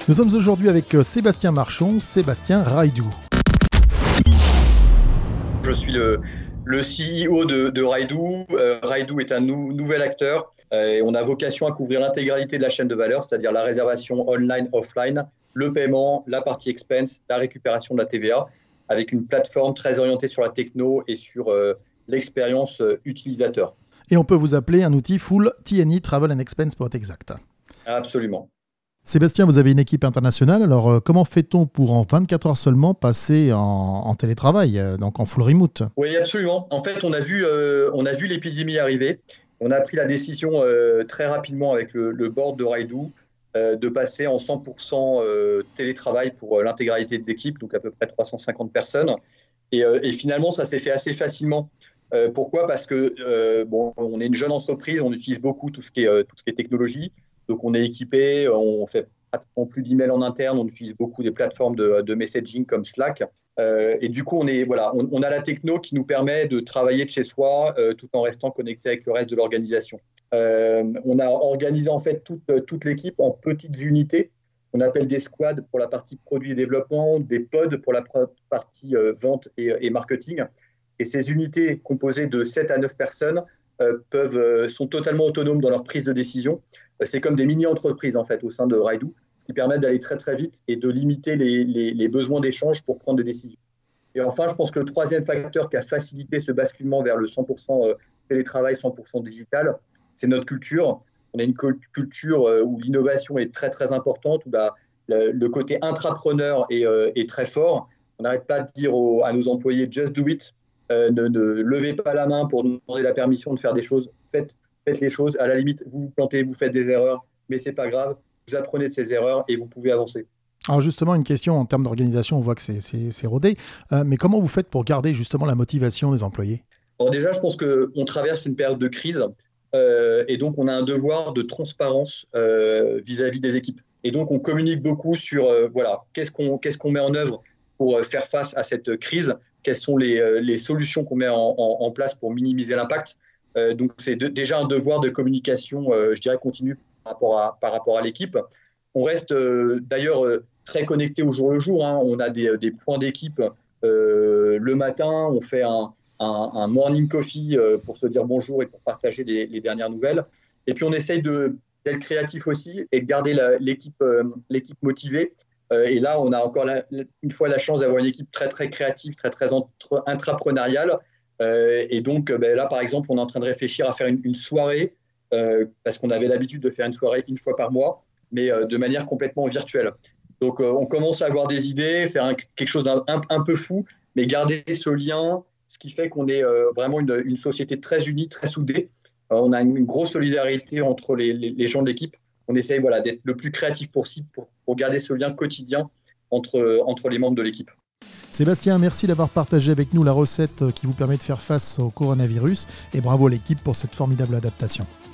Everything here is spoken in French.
Nous sommes aujourd'hui avec Sébastien Marchon, Sébastien Raidou. Je suis le CEO de Raidou. Raidou est un nouvel acteur et on a vocation à couvrir l'intégralité de la chaîne de valeur, c'est-à-dire la réservation online, offline, le paiement, la partie expense, la récupération de la TVA, avec une plateforme très orientée sur la techno et sur l'expérience utilisateur. Et on peut vous appeler un outil full T&E, Travel and Expense pour être exact. Absolument. Sébastien, vous avez une équipe internationale, alors comment fait-on pour en 24 heures seulement passer en télétravail, donc en full remote ? Oui, absolument. En fait, on a vu l'épidémie arriver. On a pris la décision très rapidement avec le board de Raidou de passer en 100% télétravail pour l'intégralité de l'équipe, donc à peu près 350 personnes. Et finalement, ça s'est fait assez facilement. Pourquoi ? Parce que on est une jeune entreprise, on utilise beaucoup tout ce qui est technologie. Donc, on est équipé, on fait pratiquement plus d'emails en interne, on utilise beaucoup des plateformes de messaging comme Slack. Et du coup, on a la techno qui nous permet de travailler de chez soi tout en restant connecté avec le reste de l'organisation. On a organisé en fait toute l'équipe en petites unités. On appelle des squads pour la partie produit et développement, des pods pour la partie vente et marketing. Et ces unités composées de 7 à 9 personnes sont totalement autonomes dans leur prise de décision. C'est comme des mini-entreprises en fait au sein de Raidou, ce qui permet d'aller très très vite et de limiter les besoins d'échange pour prendre des décisions. Et enfin, je pense que le troisième facteur qui a facilité ce basculement vers le 100% télétravail, 100% digital, c'est notre culture. On a une culture où l'innovation est très très importante, où le côté intrapreneur est très fort. On n'arrête pas de dire à nos employés « just do it ». Ne levez pas la main pour nous demander la permission de faire des choses. Faites les choses. À la limite, vous plantez, vous faites des erreurs, mais c'est pas grave. Vous apprenez de ces erreurs et vous pouvez avancer. Alors justement, une question en termes d'organisation, on voit que c'est rodé. Mais comment vous faites pour garder justement la motivation des employés ? Alors déjà, je pense qu'on traverse une période de crise et donc on a un devoir de transparence vis-à-vis des équipes. Et donc, on communique beaucoup sur qu'est-ce qu'on met en œuvre pour faire face à cette crise. Quelles sont les solutions qu'on met en place pour minimiser l'impact. Donc, c'est déjà un devoir de communication, je dirais, continu par rapport à l'équipe. On reste d'ailleurs très connecté au jour le jour. Hein. On a des points d'équipe le matin. On fait un morning coffee pour se dire bonjour et pour partager les dernières nouvelles. Et puis, on essaye d'être créatif aussi et de garder l'équipe motivée. Et là, on a encore une fois la chance d'avoir une équipe très, très créative, très, très intrapreneuriale. Et donc, là, par exemple, on est en train de réfléchir à faire une soirée, parce qu'on avait l'habitude de faire une soirée une fois par mois, mais de manière complètement virtuelle. Donc, on commence à avoir des idées, faire quelque chose d'un peu fou, mais garder ce lien, ce qui fait qu'on est vraiment une société très unie, très soudée. On a une grosse solidarité entre les gens de l'équipe. On essaye d'être le plus créatif possible pour garder ce lien quotidien entre les membres de l'équipe. Sébastien, merci d'avoir partagé avec nous la recette qui vous permet de faire face au coronavirus et bravo à l'équipe pour cette formidable adaptation.